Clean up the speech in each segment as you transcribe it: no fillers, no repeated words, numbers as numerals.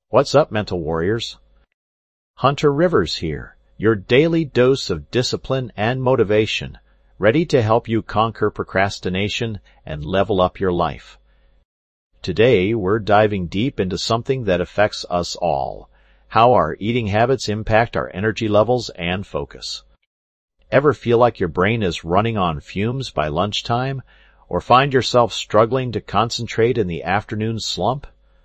What's up, mental warriors? Hunter Rivers here, your daily dose of discipline and motivation, ready to help you conquer procrastination and level up your life. Today, we're diving deep into something that affects us all, how our eating habits impact our energy levels and focus. Ever feel like your brain is running on fumes by lunchtime, or find yourself struggling to concentrate in the afternoon slump?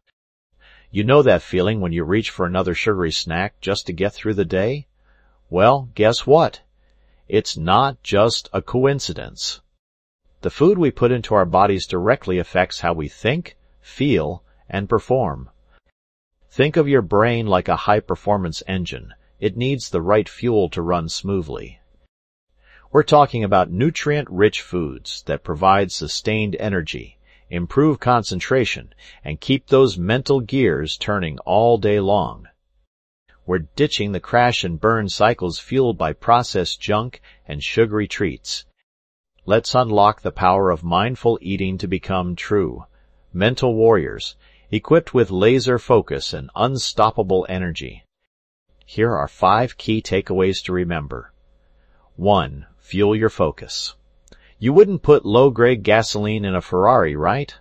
You know that feeling when you reach for another sugary snack just to get through the day? Well, guess what? It's not just a coincidence. The food we put into our bodies directly affects how we think, feel, and perform. Think of your brain like a high-performance engine. It needs the right fuel to run smoothly. We're talking about nutrient-rich foods that provide sustained energy, improve concentration, and keep those mental gears turning all day long. We're ditching the crash and burn cycles fueled by processed junk and sugary treats. Let's unlock the power of mindful eating to become true mental warriors, equipped with laser focus and unstoppable energy. Here are 5 key takeaways to remember. 1. Fuel your focus. You wouldn't put low-grade gasoline in a Ferrari, right?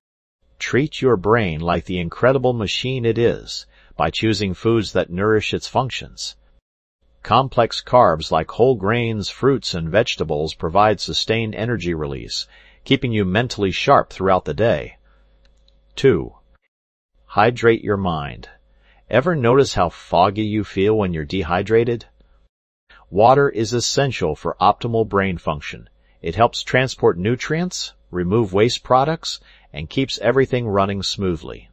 Treat your brain like the incredible machine it is by choosing foods that nourish its functions. Complex carbs like whole grains, fruits, and vegetables provide sustained energy release, keeping you mentally sharp throughout the day. 2. Hydrate your mind. Ever notice how foggy you feel when you're dehydrated? Water is essential for optimal brain function. It helps transport nutrients, remove waste products, and keeps everything running smoothly.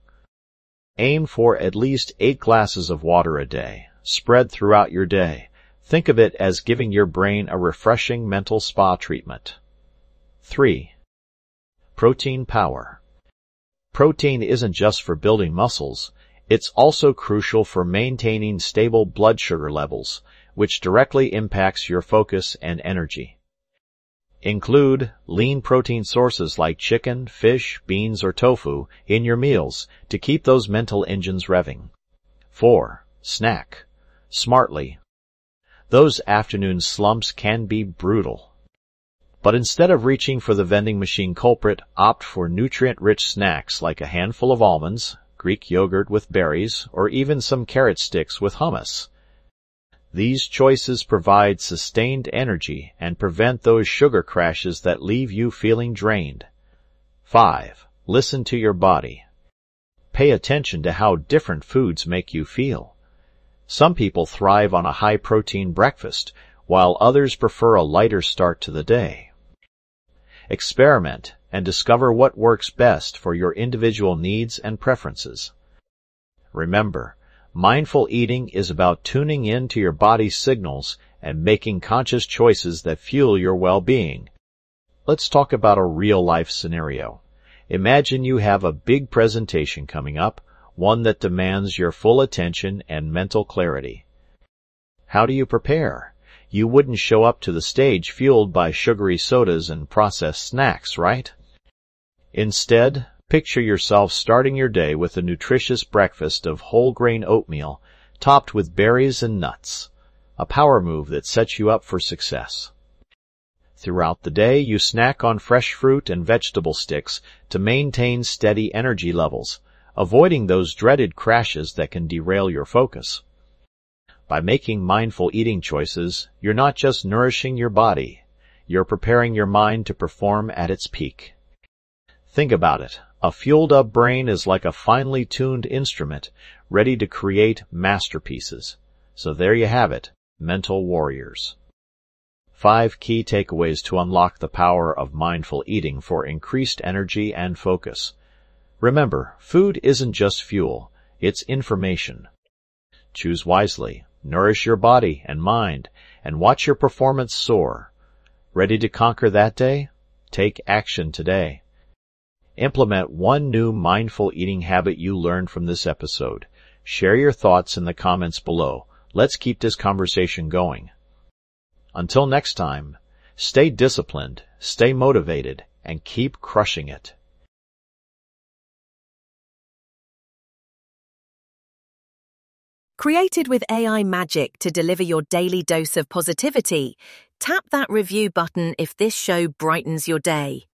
Aim for at least 8 glasses of water a day, spread throughout your day. Think of it as giving your brain a refreshing mental spa treatment. 3. Protein power. Protein isn't just for building muscles. It's also crucial for maintaining stable blood sugar levels, which directly impacts your focus and energy. Include lean protein sources like chicken, fish, beans, or tofu in your meals to keep those mental engines revving. 4. Snack smartly. Those afternoon slumps can be brutal. But instead of reaching for the vending machine culprit, opt for nutrient-rich snacks like a handful of almonds, Greek yogurt with berries, or even some carrot sticks with hummus. These choices provide sustained energy and prevent those sugar crashes that leave you feeling drained. 5. Listen to your body. Pay attention to how different foods make you feel. Some people thrive on a high-protein breakfast, while others prefer a lighter start to the day. Experiment and discover what works best for your individual needs and preferences. Remember, mindful eating is about tuning in to your body's signals and making conscious choices that fuel your well-being. Let's talk about a real-life scenario. Imagine you have a big presentation coming up, one that demands your full attention and mental clarity. How do you prepare? You wouldn't show up to the stage fueled by sugary sodas and processed snacks, right? Instead, picture yourself starting your day with a nutritious breakfast of whole-grain oatmeal topped with berries and nuts, a power move that sets you up for success. Throughout the day, you snack on fresh fruit and vegetable sticks to maintain steady energy levels, avoiding those dreaded crashes that can derail your focus. By making mindful eating choices, you're not just nourishing your body, you're preparing your mind to perform at its peak. Think about it. A fueled-up brain is like a finely tuned instrument, ready to create masterpieces. So there you have it, mental warriors. 5 key takeaways to unlock the power of mindful eating for increased energy and focus. Remember, food isn't just fuel, it's information. Choose wisely, nourish your body and mind, and watch your performance soar. Ready to conquer that day? Take action today. Implement one new mindful eating habit you learned from this episode. Share your thoughts in the comments below. Let's keep this conversation going. Until next time, stay disciplined, stay motivated, and keep crushing it. Created with AI magic to deliver your daily dose of positivity, tap that review button if this show brightens your day.